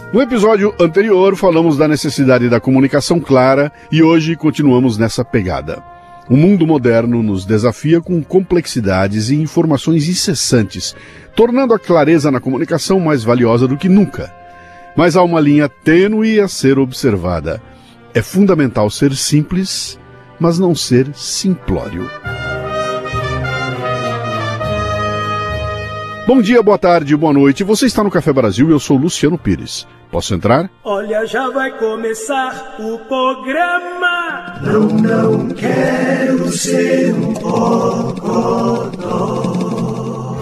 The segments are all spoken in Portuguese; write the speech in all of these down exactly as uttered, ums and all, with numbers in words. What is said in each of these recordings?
No episódio anterior, falamos da necessidade da comunicação clara e hoje continuamos nessa pegada. O mundo moderno nos desafia com complexidades e informações incessantes, tornando a clareza na comunicação mais valiosa do que nunca. Mas há uma linha tênue a ser observada. É fundamental ser simples, mas não ser simplório. Bom dia, boa tarde, boa noite. Você está no Café Brasil e eu sou Luciano Pires. Posso entrar? Olha, já vai começar o programa. Não, não quero ser um bocodó.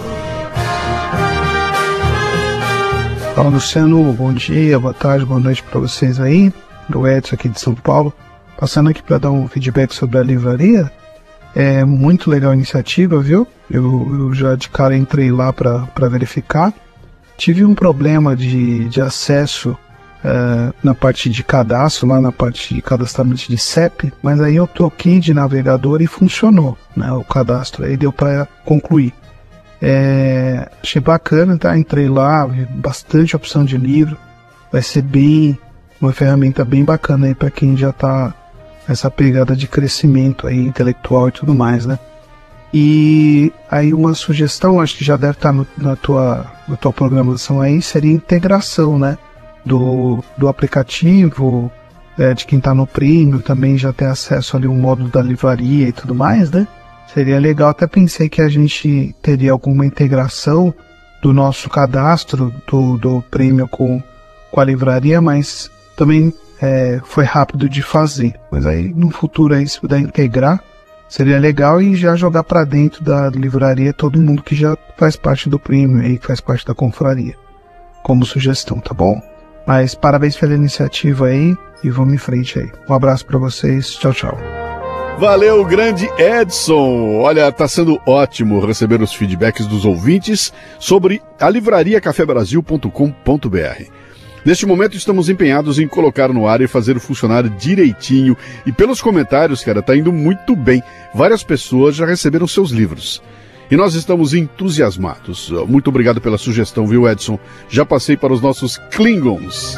Fala, Luciano, bom dia, boa tarde, boa noite para vocês aí. O Edson aqui de São Paulo, passando aqui para dar um feedback sobre a livraria. É muito legal a iniciativa, viu? Eu, eu já de cara entrei lá para verificar. Tive um problema de, de acesso uh, na parte de cadastro, lá na parte de cadastramento de C E P, mas aí eu toquei de navegador e funcionou, né, o cadastro, aí deu para concluir. É, achei bacana, tá? Entrei lá, vi bastante opção de livro, vai ser bem, uma ferramenta bem bacana aí para quem já está nessa pegada de crescimento aí, intelectual e tudo mais, né? E aí uma sugestão, acho que já deve estar no, na, tua, na tua programação aí, seria a integração, né, do, do aplicativo, é, de quem está no Premium, também já ter acesso ali ao módulo da livraria e tudo mais, né? Seria legal, até pensei que a gente teria alguma integração do nosso cadastro do, do Premium com, com a livraria, mas também é, foi rápido de fazer. Mas aí no futuro aí, se puder integrar, seria legal e já jogar para dentro da livraria todo mundo que já faz parte do Premium e que faz parte da confraria, como sugestão, tá bom? Mas parabéns pela iniciativa aí e vamos em frente aí. Um abraço para vocês, tchau, tchau. Valeu, grande Edson! Olha, tá sendo ótimo receber os feedbacks dos ouvintes sobre a livraria café brasil ponto com ponto b r. Neste momento estamos empenhados em colocar no ar e fazer funcionar direitinho. E pelos comentários, cara, tá indo muito bem. Várias pessoas já receberam seus livros. E nós estamos entusiasmados. Muito obrigado pela sugestão, viu, Edson? Já passei para os nossos Klingons.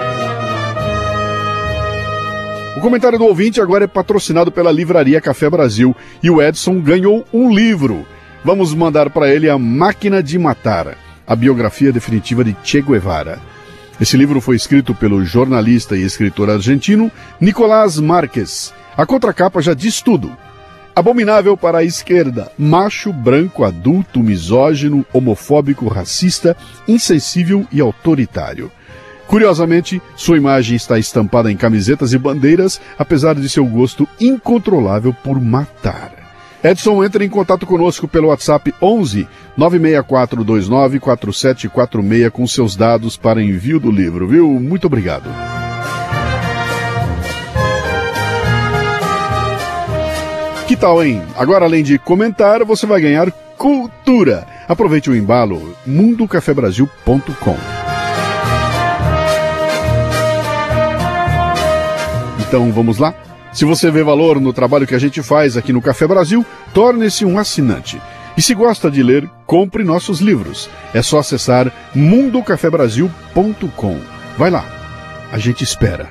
O comentário do ouvinte agora é patrocinado pela Livraria Café Brasil. E o Edson ganhou um livro. Vamos mandar para ele A Máquina de Matar, a biografia definitiva de Che Guevara. Esse livro foi escrito pelo jornalista e escritor argentino Nicolás Márquez. A contracapa já diz tudo. Abominável para a esquerda, macho, branco, adulto, misógino, homofóbico, racista, insensível e autoritário. Curiosamente, sua imagem está estampada em camisetas e bandeiras, apesar de seu gosto incontrolável por matar. Edson, entre em contato conosco pelo WhatsApp onze nove seis quatro dois nove quatro sete quatro seis com seus dados para envio do livro, viu? Muito obrigado. Que tal, hein? Agora, além de comentar, você vai ganhar cultura. Aproveite o embalo mundo café brasil ponto com. Então, vamos lá? Se você vê valor no trabalho que a gente faz aqui no Café Brasil, torne-se um assinante. E se gosta de ler, compre nossos livros. É só acessar mundo café brasil ponto com. Vai lá, a gente espera.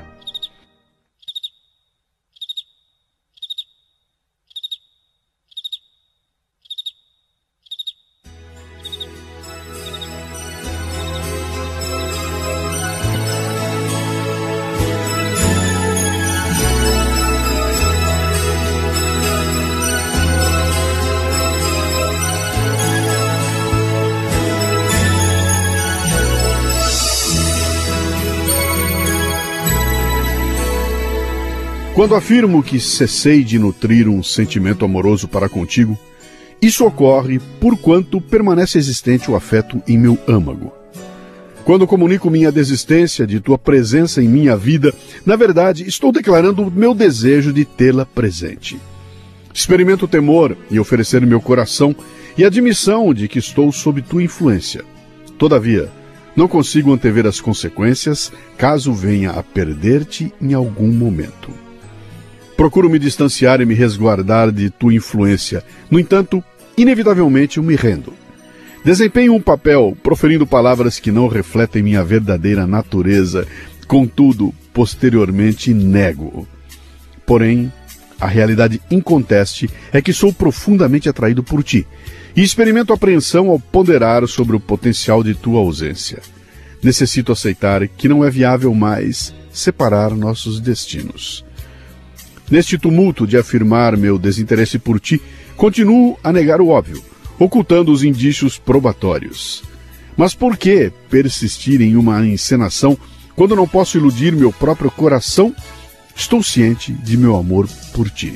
Quando afirmo que cessei de nutrir um sentimento amoroso para contigo, isso ocorre porquanto permanece existente o afeto em meu âmago. Quando comunico minha desistência de tua presença em minha vida, na verdade, estou declarando o meu desejo de tê-la presente. Experimento o temor em oferecer meu coração e a admissão de que estou sob tua influência. Todavia, não consigo antever as consequências caso venha a perder-te em algum momento. Procuro me distanciar e me resguardar de tua influência. No entanto, inevitavelmente eu me rendo. Desempenho um papel proferindo palavras que não refletem minha verdadeira natureza, contudo, posteriormente nego. Porém, a realidade inconteste é que sou profundamente atraído por ti e experimento apreensão ao ponderar sobre o potencial de tua ausência. Necessito aceitar que não é viável mais separar nossos destinos. Neste tumulto de afirmar meu desinteresse por ti, continuo a negar o óbvio, ocultando os indícios probatórios. Mas por que persistir em uma encenação quando não posso iludir meu próprio coração? Estou ciente de meu amor por ti.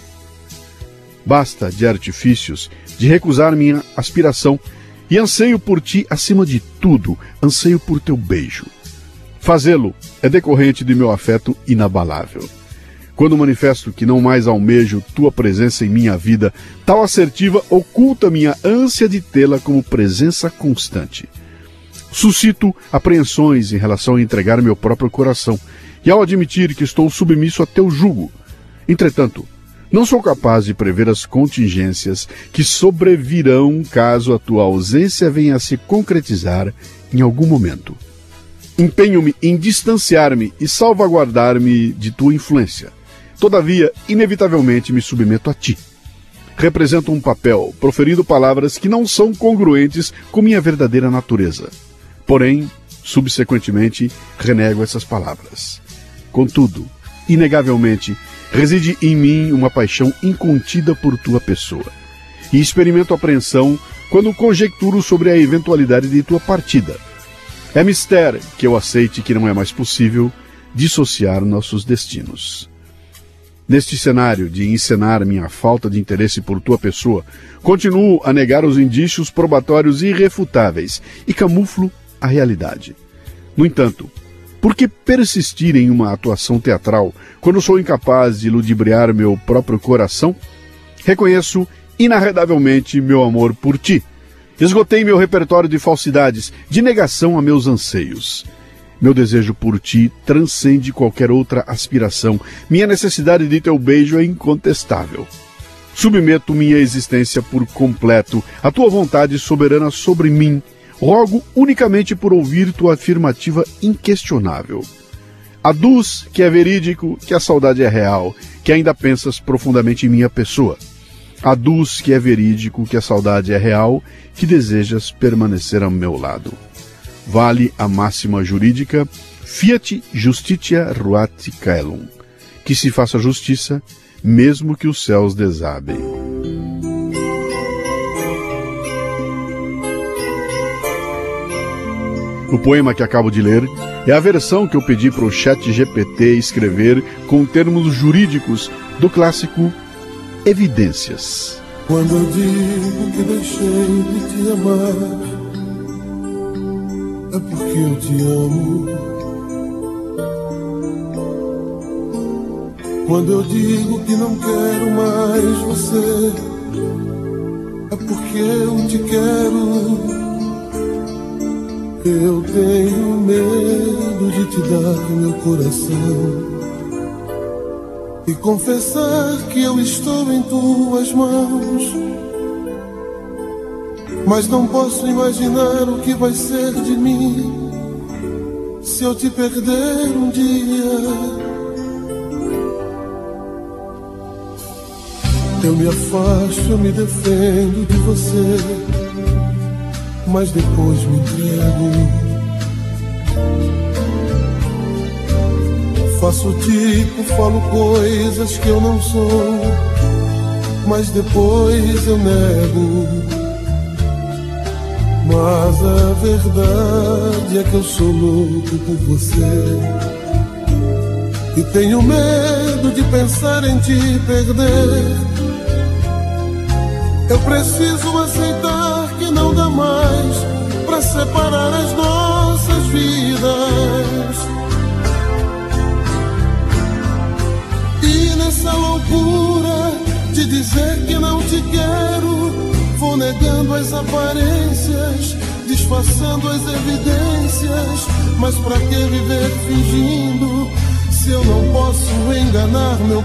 Basta de artifícios, de recusar minha aspiração, e anseio por ti acima de tudo, anseio por teu beijo. Fazê-lo é decorrente de meu afeto inabalável. Quando manifesto que não mais almejo tua presença em minha vida, tal assertiva oculta minha ânsia de tê-la como presença constante. Suscito apreensões em relação a entregar meu próprio coração, e ao admitir que estou submisso a teu jugo. Entretanto, não sou capaz de prever as contingências que sobrevirão caso a tua ausência venha a se concretizar em algum momento. Empenho-me em distanciar-me e salvaguardar-me de tua influência. Todavia, inevitavelmente me submeto a ti. Represento um papel, proferindo palavras que não são congruentes com minha verdadeira natureza. Porém, subsequentemente, renego essas palavras. Contudo, inegavelmente, reside em mim uma paixão incontida por tua pessoa, e experimento apreensão quando conjecturo sobre a eventualidade de tua partida. É mistério que eu aceite que não é mais possível dissociar nossos destinos. Neste cenário de encenar minha falta de interesse por tua pessoa, continuo a negar os indícios probatórios irrefutáveis e camuflo a realidade. No entanto, por que persistir em uma atuação teatral quando sou incapaz de ludibriar meu próprio coração? Reconheço inarredavelmente meu amor por ti. Esgotei meu repertório de falsidades, de negação a meus anseios. Meu desejo por ti transcende qualquer outra aspiração. Minha necessidade de teu beijo é incontestável. Submeto minha existência por completo à tua vontade soberana sobre mim. Rogo unicamente por ouvir tua afirmativa inquestionável. Aduz que é verídico, que a saudade é real, que ainda pensas profundamente em minha pessoa. Aduz que é verídico, que a saudade é real, que desejas permanecer ao meu lado. Vale a máxima jurídica, fiat justitia ruat caelum, que se faça justiça, mesmo que os céus desabem. O poema que acabo de ler é a versão que eu pedi para o chat G P T escrever com termos jurídicos do clássico Evidências. Quando eu digo que deixei de te amar, é porque eu te amo. Quando eu digo que não quero mais você, é porque eu te quero. Eu tenho medo de te dar meu coração e confessar que eu estou em tuas mãos, mas não posso imaginar o que vai ser de mim se eu te perder um dia. Eu me afasto, eu me defendo de você, mas depois me entrego. Faço tipo, falo coisas que eu não sou, mas depois eu nego. Mas a verdade é que eu sou louco por você e tenho medo de pensar em te perder. Eu preciso aceitar que não dá mais pra separar as nossas vidas. E nessa loucura de dizer que não te quero, vou negando as aparências, disfarçando as evidências. Mas pra que viver fingindo se eu não posso enganar meu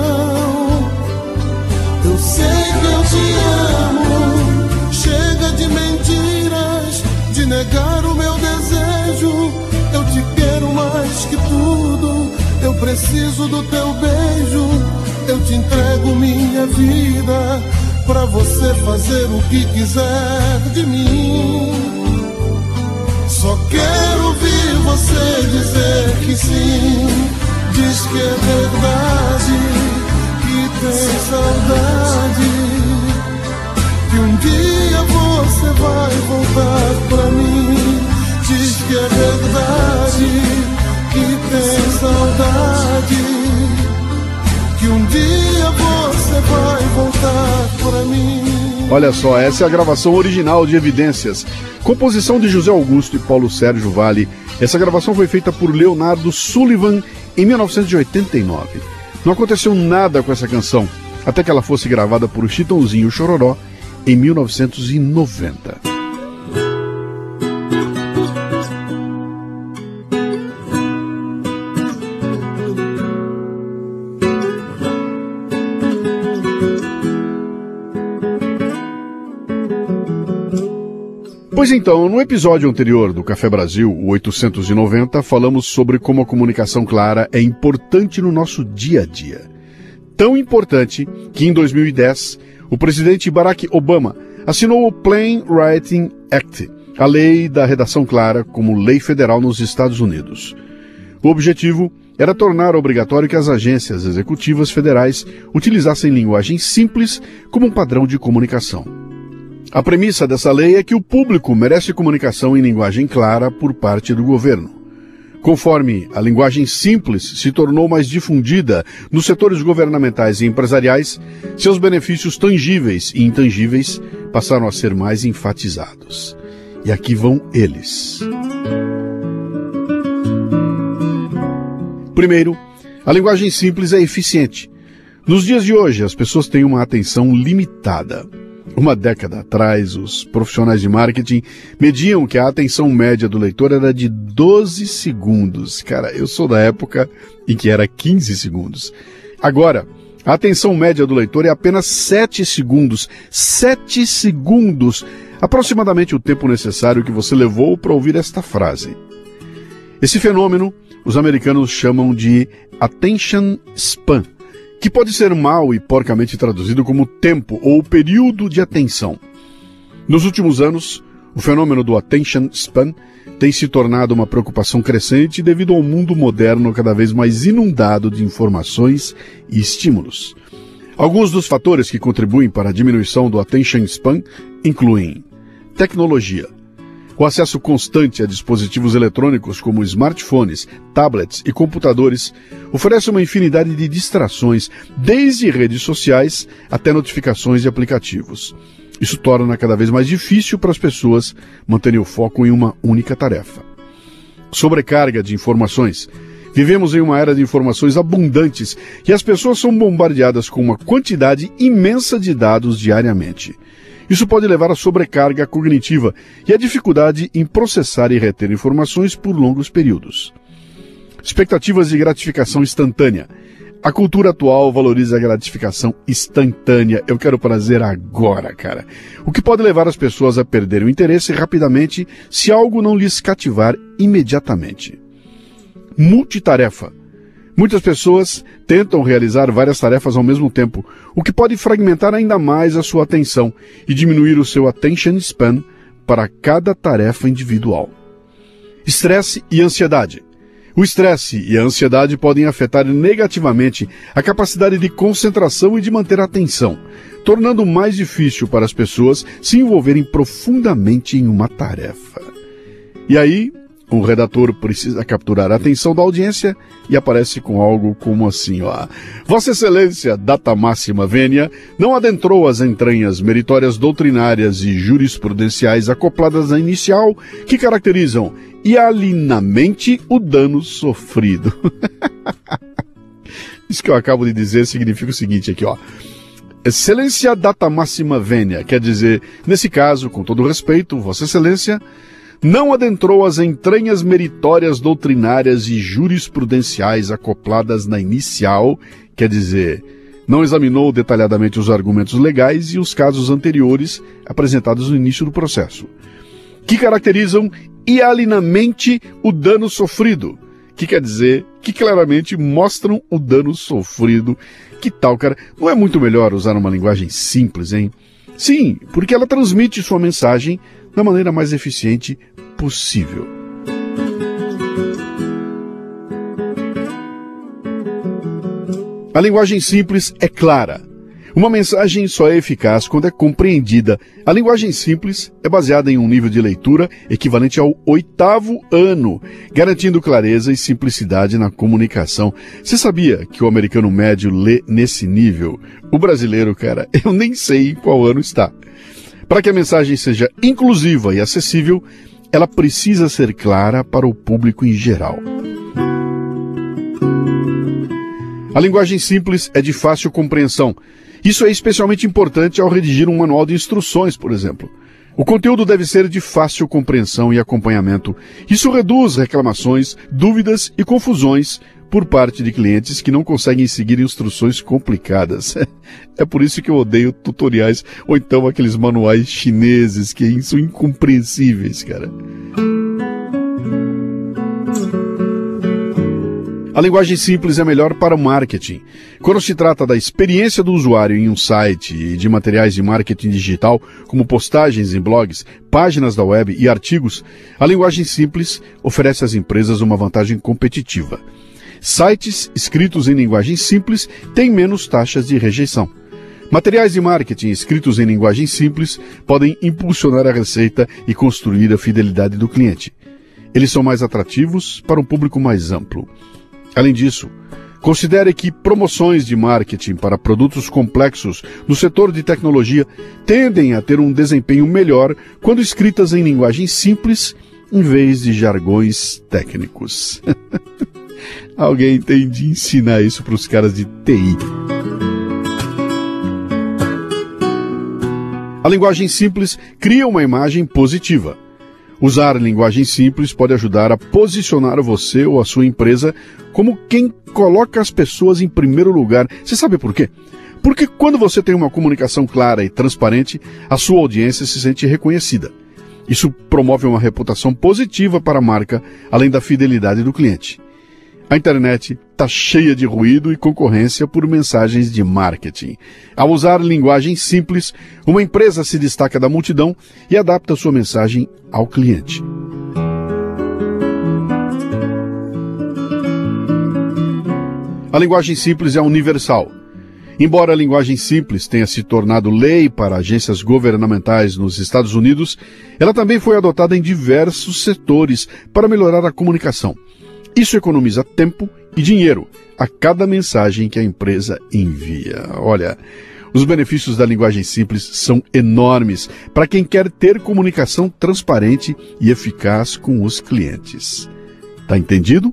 coração? Eu sei que eu te amo, chega de mentiras, de negar o meu desejo. Eu te quero mais que tudo, eu preciso do teu beijo. Eu te entrego minha vida, pra você fazer o que quiser de mim. Só quero ouvir você dizer que sim. Diz que é verdade, que tem saudade, que um dia você vai voltar pra mim. Diz que é verdade, que tem saudade, que um dia você vai voltar pra mim. Olha só, essa é a gravação original de Evidências, composição de José Augusto e Paulo Sérgio Vale. Essa gravação foi feita por Leonardo Sullivan em mil novecentos e oitenta e nove. Não aconteceu nada com essa canção, até que ela fosse gravada por Chitãozinho Chororó em mil novecentos e noventa. Pois então, no episódio anterior do Café Brasil, o oitocentos e noventa, falamos sobre como a comunicação clara é importante no nosso dia a dia. Tão importante que em dois mil e dez, o presidente Barack Obama assinou o Plain Writing Act, a lei da redação clara como lei federal nos Estados Unidos. O objetivo era tornar obrigatório que as agências executivas federais utilizassem linguagem simples como um padrão de comunicação. A premissa dessa lei é que o público merece comunicação em linguagem clara por parte do governo. Conforme a linguagem simples se tornou mais difundida nos setores governamentais e empresariais, seus benefícios tangíveis e intangíveis passaram a ser mais enfatizados. E aqui vão eles. Primeiro, a linguagem simples é eficiente. Nos dias de hoje, as pessoas têm uma atenção limitada. Uma década atrás, os profissionais de marketing mediam que a atenção média do leitor era de doze segundos. Cara, eu sou da época em que era quinze segundos. Agora, a atenção média do leitor é apenas sete segundos. sete segundos! Aproximadamente o tempo necessário que você levou para ouvir esta frase. Esse fenômeno, os americanos chamam de attention span, que pode ser mal e porcamente traduzido como tempo ou período de atenção. Nos últimos anos, o fenômeno do attention span tem se tornado uma preocupação crescente devido ao mundo moderno cada vez mais inundado de informações e estímulos. Alguns dos fatores que contribuem para a diminuição do attention span incluem tecnologia. O acesso constante a dispositivos eletrônicos como smartphones, tablets e computadores oferece uma infinidade de distrações, desde redes sociais até notificações de aplicativos. Isso torna cada vez mais difícil para as pessoas manterem o foco em uma única tarefa. Sobrecarga de informações. Vivemos em uma era de informações abundantes e as pessoas são bombardeadas com uma quantidade imensa de dados diariamente. Isso pode levar à sobrecarga cognitiva e à dificuldade em processar e reter informações por longos períodos. Expectativas de gratificação instantânea. A cultura atual valoriza a gratificação instantânea. Eu quero prazer agora, cara. O que pode levar as pessoas a perderem o interesse rapidamente se algo não lhes cativar imediatamente. Multitarefa. Muitas pessoas tentam realizar várias tarefas ao mesmo tempo, o que pode fragmentar ainda mais a sua atenção e diminuir o seu attention span para cada tarefa individual. Estresse e ansiedade. O estresse e a ansiedade podem afetar negativamente a capacidade de concentração e de manter a atenção, tornando mais difícil para as pessoas se envolverem profundamente em uma tarefa. E aí, o redator precisa capturar a atenção da audiência e aparece com algo como assim, ó. Vossa Excelência, data máxima vênia, não adentrou as entranhas meritórias doutrinárias e jurisprudenciais acopladas à inicial que caracterizam hialinamente o dano sofrido. Isso que eu acabo de dizer significa o seguinte aqui, ó. Excelência data máxima vênia, quer dizer, nesse caso, com todo respeito, Vossa Excelência não adentrou as entranhas meritórias doutrinárias e jurisprudenciais acopladas na inicial, quer dizer, Não examinou detalhadamente os argumentos legais e os casos anteriores apresentados no início do processo, que caracterizam hialinamente o dano sofrido, que quer dizer que claramente mostram o dano sofrido. Que tal, cara? Não é muito melhor usar uma linguagem simples, hein? Sim, porque ela transmite sua mensagem da maneira mais eficiente possível. A linguagem simples é clara. Uma mensagem só é eficaz quando é compreendida. A linguagem simples é baseada em um nível de leitura equivalente ao oitavo ano, garantindo clareza e simplicidade na comunicação. Você sabia que o americano médio lê nesse nível? O brasileiro, cara, eu nem sei em qual ano está. Para que a mensagem seja inclusiva e acessível, ela precisa ser clara para o público em geral. A linguagem simples é de fácil compreensão. Isso é especialmente importante ao redigir um manual de instruções, por exemplo. O conteúdo deve ser de fácil compreensão e acompanhamento. Isso reduz reclamações, dúvidas e confusões por parte de clientes que não conseguem seguir instruções complicadas. É por isso que eu odeio tutoriais ou então aqueles manuais chineses que são incompreensíveis, cara. A linguagem simples é melhor para o marketing. Quando se trata da experiência do usuário em um site e de materiais de marketing digital, como postagens em blogs, páginas da web e artigos, a linguagem simples oferece às empresas uma vantagem competitiva. Sites escritos em linguagem simples têm menos taxas de rejeição. Materiais de marketing escritos em linguagem simples podem impulsionar a receita e construir a fidelidade do cliente. Eles são mais atrativos para um público mais amplo. Além disso, considere que promoções de marketing para produtos complexos no setor de tecnologia tendem a ter um desempenho melhor quando escritas em linguagem simples em vez de jargões técnicos. Alguém tem de ensinar isso para os caras de T I. A linguagem simples cria uma imagem positiva. Usar linguagem simples pode ajudar a posicionar você ou a sua empresa como quem coloca as pessoas em primeiro lugar. Você sabe por quê? Porque quando você tem uma comunicação clara e transparente, a sua audiência se sente reconhecida. Isso promove uma reputação positiva para a marca, além da fidelidade do cliente. A internet está cheia de ruído e concorrência por mensagens de marketing. Ao usar linguagem simples, uma empresa se destaca da multidão e adapta sua mensagem ao cliente. A linguagem simples é universal. Embora a linguagem simples tenha se tornado lei para agências governamentais nos Estados Unidos, ela também foi adotada em diversos setores para melhorar a comunicação. Isso economiza tempo e dinheiro a cada mensagem que a empresa envia. Olha, os benefícios da linguagem simples são enormes para quem quer ter comunicação transparente e eficaz com os clientes. Tá entendido?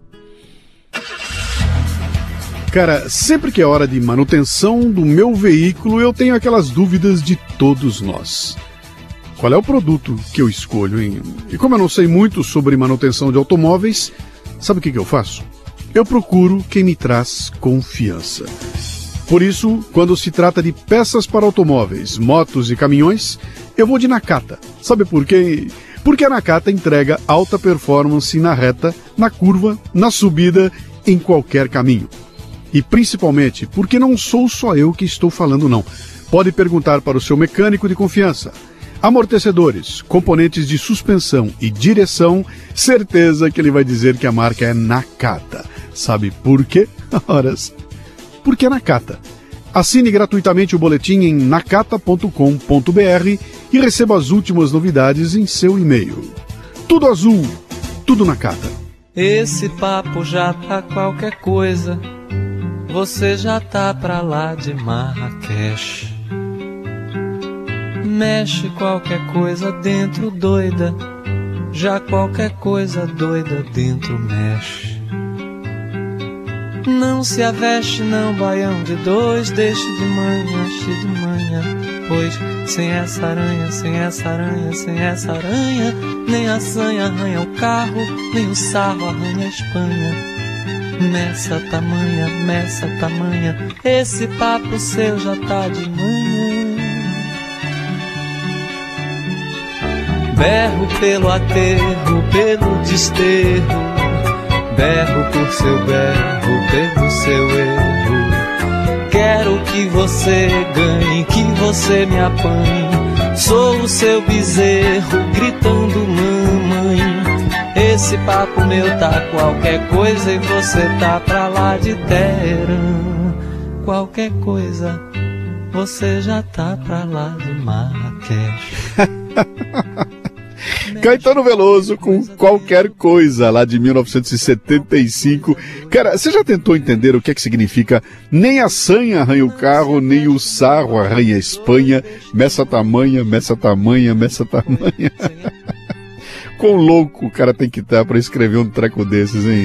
Cara, sempre que é hora de manutenção do meu veículo, eu tenho aquelas dúvidas de todos nós. Qual é o produto que eu escolho, hein? E como eu não sei muito sobre manutenção de automóveis, sabe o que que eu faço? Eu procuro quem me traz confiança. Por isso, quando se trata de peças para automóveis, motos e caminhões, eu vou de Nakata. Sabe por quê? Porque a Nakata entrega alta performance na reta, na curva, na subida, em qualquer caminho. E principalmente porque não sou só eu que estou falando não. Pode perguntar para o seu mecânico de confiança. Amortecedores, componentes de suspensão e direção, certeza que ele vai dizer que a marca é Nakata. Sabe por quê? Horas. Porque é Nakata. Assine gratuitamente o boletim em nakata ponto com ponto b r e receba as últimas novidades em seu e-mail. Tudo azul, tudo Nakata. Esse papo já tá qualquer coisa. Você já tá pra lá de Marrakech. Mexe qualquer coisa dentro doida, já qualquer coisa doida dentro mexe. Não se aveste não, baião de dois, deixe de manhã, cheio de manhã. Pois sem essa aranha, sem essa aranha, sem essa aranha, nem a sanha arranha o carro, nem o sarro arranha a Espanha. Nessa tamanha, nessa tamanha, esse papo seu já tá de manhã. Berro pelo aterro, pelo desterro, berro por seu berro, pelo seu erro. Quero que você ganhe, que você me apanhe. Sou o seu bezerro, gritando mamãe. Esse papo meu tá qualquer coisa e você tá pra lá de Teherã. Qualquer coisa, você já tá pra lá de Marrakech. Caetano Veloso com Qualquer Coisa, lá de mil novecentos e setenta e cinco. Cara, você já tentou entender o que é que significa nem a sanha arranha o carro, nem o sarro arranha a Espanha? Meça tamanha, meça tamanha, meça tamanha. Quão louco o cara tem que estar para escrever um treco desses, hein?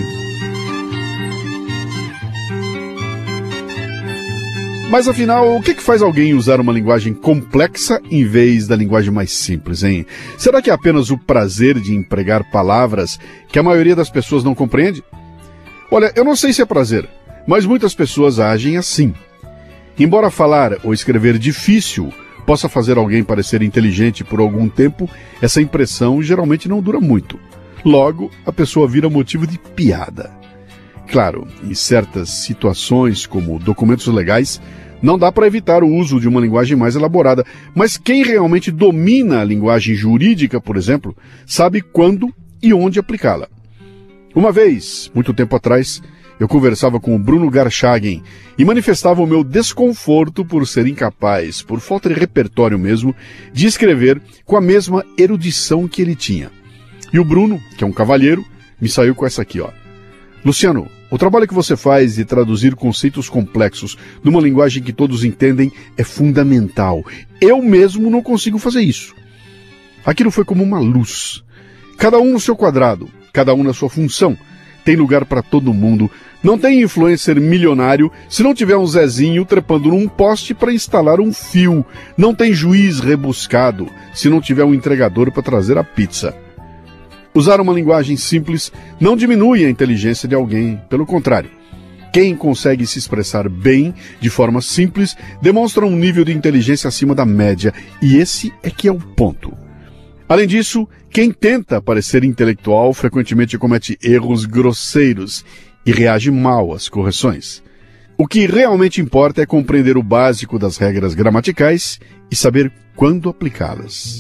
Mas afinal, o que que faz alguém usar uma linguagem complexa em vez da linguagem mais simples, hein? Será que é apenas o prazer de empregar palavras que a maioria das pessoas não compreende? Olha, eu não sei se é prazer, mas muitas pessoas agem assim. Embora falar ou escrever difícil possa fazer alguém parecer inteligente por algum tempo, essa impressão geralmente não dura muito. Logo, a pessoa vira motivo de piada. Claro, em certas situações, como documentos legais, não dá para evitar o uso de uma linguagem mais elaborada, mas quem realmente domina a linguagem jurídica, por exemplo, sabe quando e onde aplicá-la. Uma vez, muito tempo atrás, eu conversava com o Bruno Garchagen e manifestava o meu desconforto por ser incapaz, por falta de repertório mesmo, de escrever com a mesma erudição que ele tinha. E o Bruno, que é um cavalheiro, me saiu com essa aqui, ó. Luciano, o trabalho que você faz de traduzir conceitos complexos numa linguagem que todos entendem é fundamental. Eu mesmo não consigo fazer isso. Aquilo foi como uma luz. Cada um no seu quadrado, cada um na sua função. Tem lugar para todo mundo. Não tem influencer milionário se não tiver um Zezinho trepando num poste para instalar um fio. Não tem juiz rebuscado se não tiver um entregador para trazer a pizza. Usar uma linguagem simples não diminui a inteligência de alguém, pelo contrário. Quem consegue se expressar bem, de forma simples, demonstra um nível de inteligência acima da média, e esse é que é o ponto. Além disso, quem tenta parecer intelectual frequentemente comete erros grosseiros e reage mal às correções. O que realmente importa é compreender o básico das regras gramaticais e saber quando aplicá-las.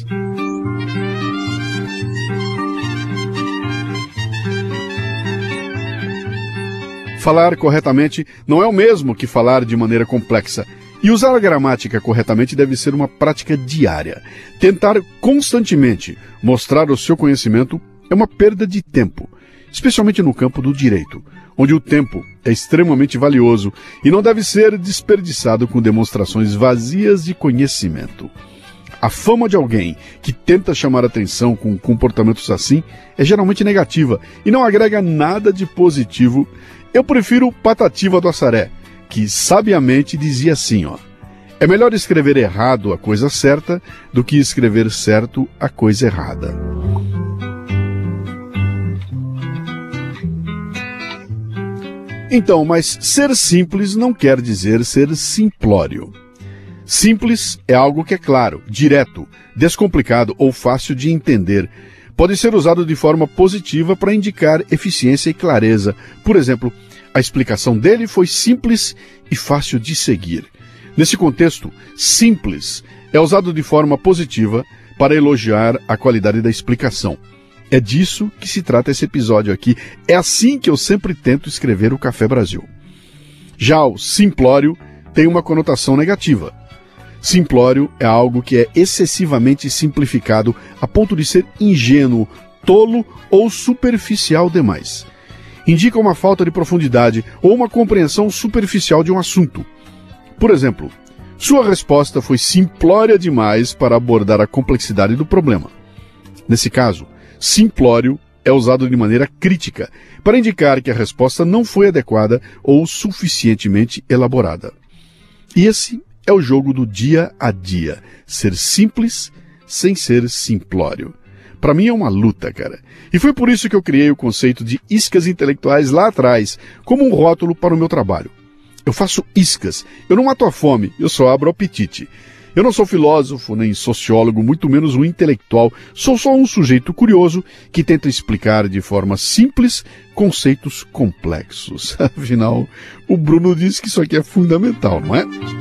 Falar corretamente não é o mesmo que falar de maneira complexa. E usar a gramática corretamente deve ser uma prática diária. Tentar constantemente mostrar o seu conhecimento é uma perda de tempo, especialmente no campo do direito, onde o tempo é extremamente valioso e não deve ser desperdiçado com demonstrações vazias de conhecimento. A fama de alguém que tenta chamar atenção com comportamentos assim é geralmente negativa e não agrega nada de positivo. Eu prefiro Patativa do Assaré, que sabiamente dizia assim, ó: é melhor escrever errado a coisa certa do que escrever certo a coisa errada. Então, mas ser simples não quer dizer ser simplório. Simples é algo que é claro, direto, descomplicado ou fácil de entender. Pode ser usado de forma positiva para indicar eficiência e clareza. Por exemplo, a explicação dele foi simples e fácil de seguir. Nesse contexto, simples é usado de forma positiva para elogiar a qualidade da explicação. É disso que se trata esse episódio aqui. É assim que eu sempre tento escrever o Café Brasil. Já o simplório tem uma conotação negativa. Simplório é algo que é excessivamente simplificado a ponto de ser ingênuo, tolo ou superficial demais. Indica uma falta de profundidade ou uma compreensão superficial de um assunto. Por exemplo, sua resposta foi simplória demais para abordar a complexidade do problema. Nesse caso, simplório é usado de maneira crítica para indicar que a resposta não foi adequada ou suficientemente elaborada. E esse é o jogo do dia a dia, ser simples sem ser simplório. Para mim é uma luta, cara. E foi por isso que eu criei o conceito de iscas intelectuais lá atrás, como um rótulo para o meu trabalho. Eu faço iscas, eu não mato a fome, eu só abro o apetite. Eu não sou filósofo, nem sociólogo, muito menos um intelectual. Sou só um sujeito curioso que tenta explicar de forma simples conceitos complexos. Afinal, o Bruno disse que isso aqui é fundamental, não é?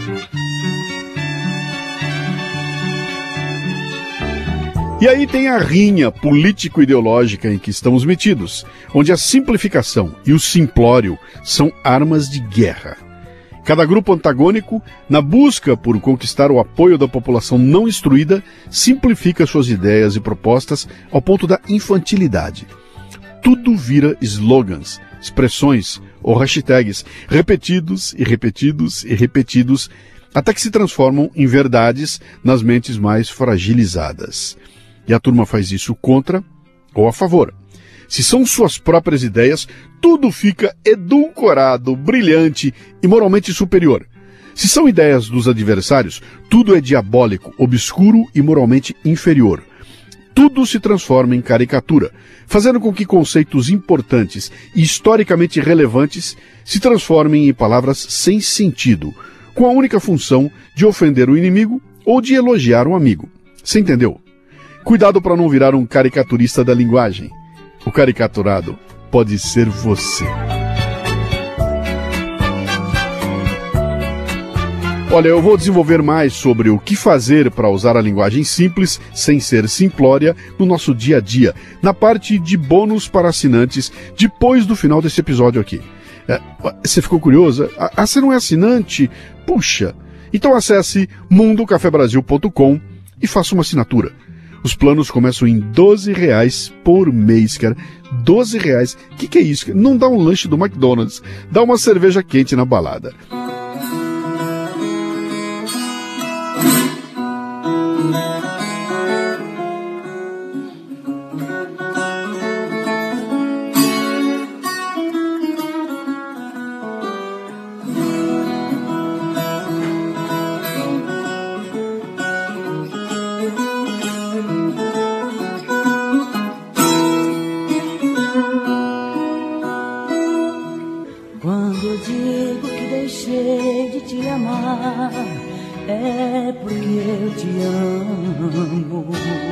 E aí tem a rinha político-ideológica em que estamos metidos, onde a simplificação e o simplório são armas de guerra. Cada grupo antagônico, na busca por conquistar o apoio da população não instruída, simplifica suas ideias e propostas ao ponto da infantilidade. Tudo vira slogans, expressões ou hashtags, repetidos e repetidos e repetidos, até que se transformam em verdades nas mentes mais fragilizadas. E a turma faz isso contra ou a favor. Se são suas próprias ideias, tudo fica edulcorado, brilhante e moralmente superior. Se são ideias dos adversários, tudo é diabólico, obscuro e moralmente inferior. Tudo se transforma em caricatura, fazendo com que conceitos importantes e historicamente relevantes se transformem em palavras sem sentido, com a única função de ofender o inimigo ou de elogiar um amigo. Você entendeu? Cuidado para não virar um caricaturista da linguagem. O caricaturado pode ser você. Olha, eu vou desenvolver mais sobre o que fazer para usar a linguagem simples, sem ser simplória, no nosso dia a dia, na parte de bônus para assinantes, depois do final desse episódio aqui. É, você ficou curioso? Ah, você não é assinante? Puxa! Então acesse mundo café brasil ponto com e faça uma assinatura. Os planos começam em doze reais por mês, cara. doze reais. O que, que é isso? Não dá um lanche do McDonald's. Dá uma cerveja quente na balada. É porque eu te amo.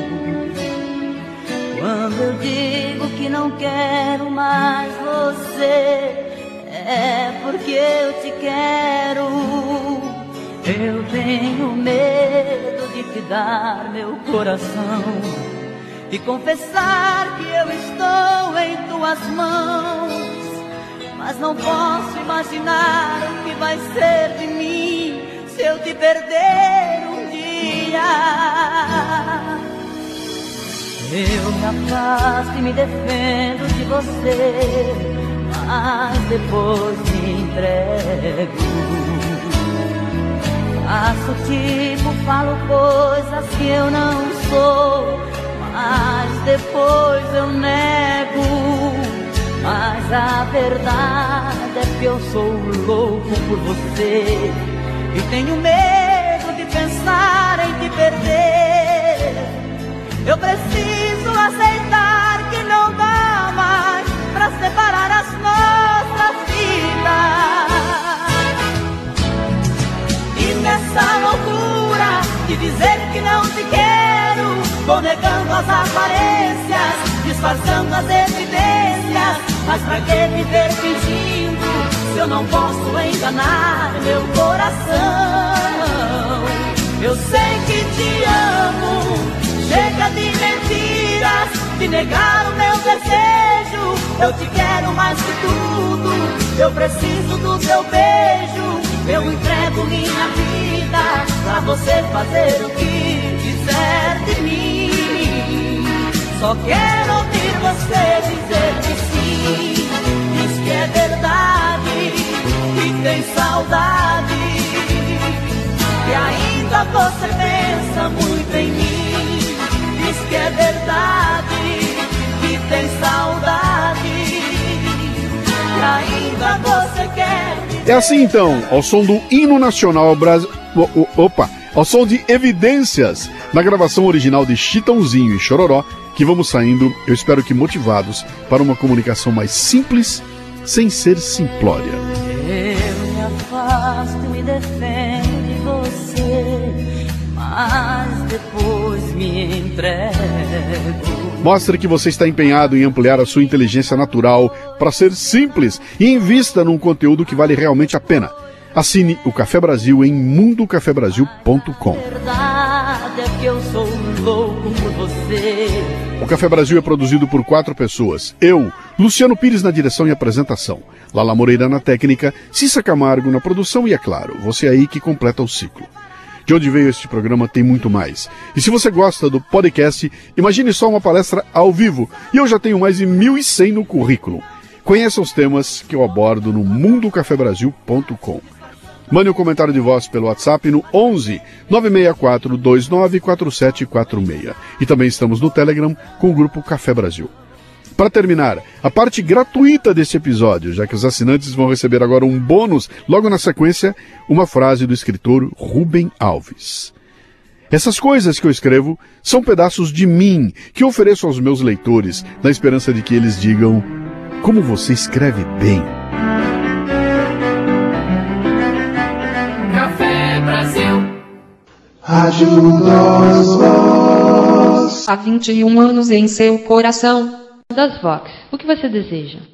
Quando eu digo que não quero mais você, é porque eu te quero. Eu tenho medo de te dar meu coração e confessar que eu estou em tuas mãos. Mas não posso imaginar o que vai ser de mim se eu te perder um dia. Eu me afasto e me defendo de você, mas depois me entrego. Faço tipo, falo coisas que eu não sou, mas depois eu nego. Mas a verdade é que eu sou louco por você e tenho medo de pensar em te perder. Eu preciso aceitar que não dá mais pra separar as nossas vidas. E nessa loucura de dizer que não te quero, vou negando as aparências, disfarçando as evidências. Mas pra que viver fingindo se eu não posso enganar meu coração? Eu sei que te amo, chega de mentiras, de negar o meu desejo. Eu te quero mais que tudo, eu preciso do teu beijo. Eu entrego minha vida pra você fazer o que quiser de mim. Só quero ouvir você dizer que sim, diz que é verdade, que tem saudade, que ainda você pensa muito em mim. Diz que é verdade, que tem saudade, que ainda você quer. É assim então, ao som do hino nacional brasileiro. Opa! ao som de Evidências, na gravação original de Chitãozinho e Chororó, que vamos saindo, eu espero que motivados para uma comunicação mais simples, sem ser simplória. Eu me afasto e me defendo de você, mas depois me entrego. Mostre que você está empenhado em ampliar a sua inteligência natural para ser simples e invista num conteúdo que vale realmente a pena. Assine o Café Brasil em mundo café brasil ponto com. Verdade é que eu sou louco por você. O Café Brasil é produzido por quatro pessoas. Eu, Luciano Pires na direção e apresentação, Lala Moreira na técnica, Cissa Camargo na produção e, é claro, você aí que completa o ciclo. De onde veio este programa tem muito mais. E se você gosta do podcast, imagine só uma palestra ao vivo. E eu já tenho mais de mil e cem no currículo. Conheça os temas que eu abordo no mundo café brasil ponto com. Mande um comentário de voz pelo WhatsApp no onze, nove seis quatro, dois nove quatro sete quatro seis. E também estamos no Telegram com o grupo Café Brasil. Para terminar, a parte gratuita deste episódio, já que os assinantes vão receber agora um bônus, logo na sequência, uma frase do escritor Rubem Alves. Essas coisas que eu escrevo são pedaços de mim que eu ofereço aos meus leitores, na esperança de que eles digam: como você escreve bem. Café Brasil. Rádio das Vozes. Há vinte e um anos em seu coração. Das Vox, o que você deseja?